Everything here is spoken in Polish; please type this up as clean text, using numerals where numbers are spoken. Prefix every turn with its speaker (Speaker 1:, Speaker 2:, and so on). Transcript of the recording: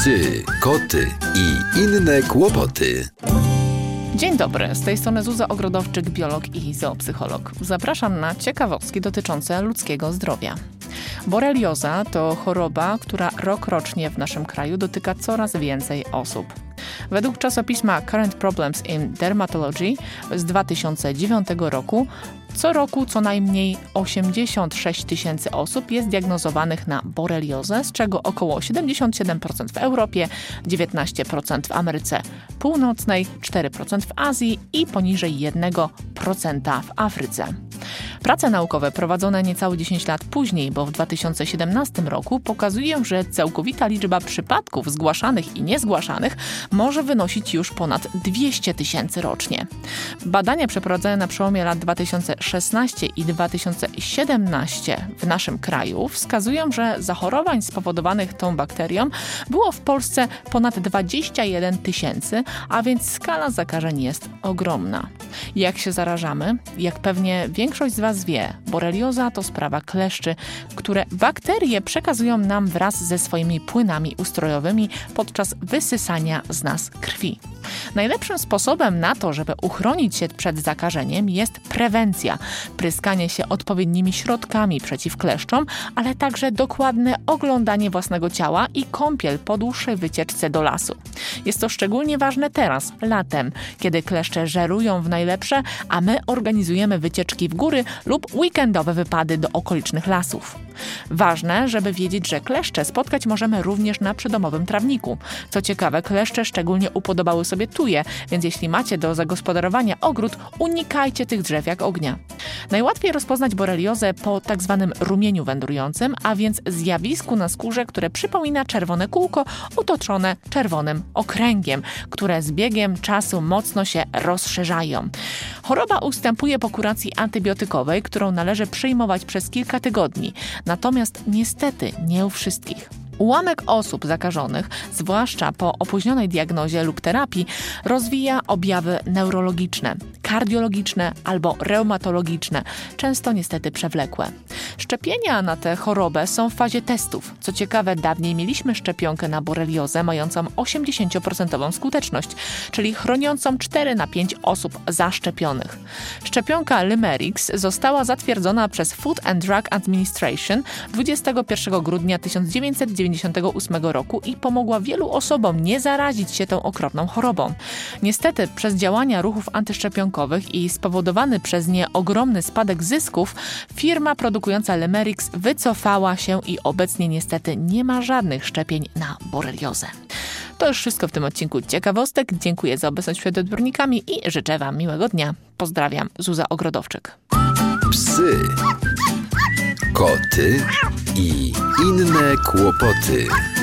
Speaker 1: Psy, koty i inne kłopoty.
Speaker 2: Dzień dobry, z tej strony Zuza Ogrodowczyk, biolog i zoopsycholog. Zapraszam na ciekawostki dotyczące ludzkiego zdrowia. Borelioza to choroba, która rokrocznie w naszym kraju dotyka coraz więcej osób. Według czasopisma Current Problems in Dermatology z 2009 roku co roku co najmniej 86 000 osób jest diagnozowanych na boreliozę, z czego około 77% w Europie, 19% w Ameryce Północnej, 4% w Azji i poniżej 1% w Afryce. Prace naukowe prowadzone niecałe 10 lat później, bo w 2017 roku, pokazują, że całkowita liczba przypadków zgłaszanych i niezgłaszanych może wynosić już ponad 200 000 rocznie. Badania przeprowadzone na przełomie lat 2016 i 2017 w naszym kraju wskazują, że zachorowań spowodowanych tą bakterią było w Polsce ponad 21 000, a więc skala zakażeń jest ogromna. Jak się zarażamy? Jak pewnie większość z Was wie, borelioza to sprawa kleszczy, które bakterie przekazują nam wraz ze swoimi płynami ustrojowymi podczas wysysania z nas krwi. Najlepszym sposobem na to, żeby uchronić się przed zakażeniem, jest prewencja, pryskanie się odpowiednimi środkami przeciw kleszczom, ale także dokładne oglądanie własnego ciała i kąpiel po dłuższej wycieczce do lasu. Jest to szczególnie ważne teraz, latem, kiedy kleszcze żerują w najlepsze, a my organizujemy wycieczki w góry lub weekendowe wypady do okolicznych lasów. Ważne, żeby wiedzieć, że kleszcze spotkać możemy również na przydomowym trawniku. Co ciekawe, kleszcze szczególnie upodobały sobie tuje, więc jeśli macie do zagospodarowania ogród, unikajcie tych drzew jak ognia. Najłatwiej rozpoznać boreliozę po tak zwanym rumieniu wędrującym, a więc zjawisku na skórze, które przypomina czerwone kółko otoczone czerwonym okręgiem, które z biegiem czasu mocno się rozszerzają. Choroba ustępuje po kuracji antybiotykowej, którą należy przyjmować przez kilka tygodni. Natomiast niestety nie u wszystkich. Ułamek osób zakażonych, zwłaszcza po opóźnionej diagnozie lub terapii, rozwija objawy neurologiczne, kardiologiczne albo reumatologiczne, często niestety przewlekłe. Szczepienia na tę chorobę są w fazie testów. Co ciekawe, dawniej mieliśmy szczepionkę na boreliozę mającą 80% skuteczność, czyli chroniącą 4 na 5 osób zaszczepionych. Szczepionka Limerix została zatwierdzona przez Food and Drug Administration 21 grudnia 1998 roku i pomogła wielu osobom nie zarazić się tą okropną chorobą. Niestety przez działania ruchów antyszczepionkowych i spowodowany przez nie ogromny spadek zysków, firma produkująca Limerix wycofała się i obecnie niestety nie ma żadnych szczepień na boreliozę. To już wszystko w tym odcinku ciekawostek. Dziękuję za obecność przed odbiornikami i życzę Wam miłego dnia. Pozdrawiam, Zuza Ogrodowczyk.
Speaker 1: Psy, koty i inne kłopoty.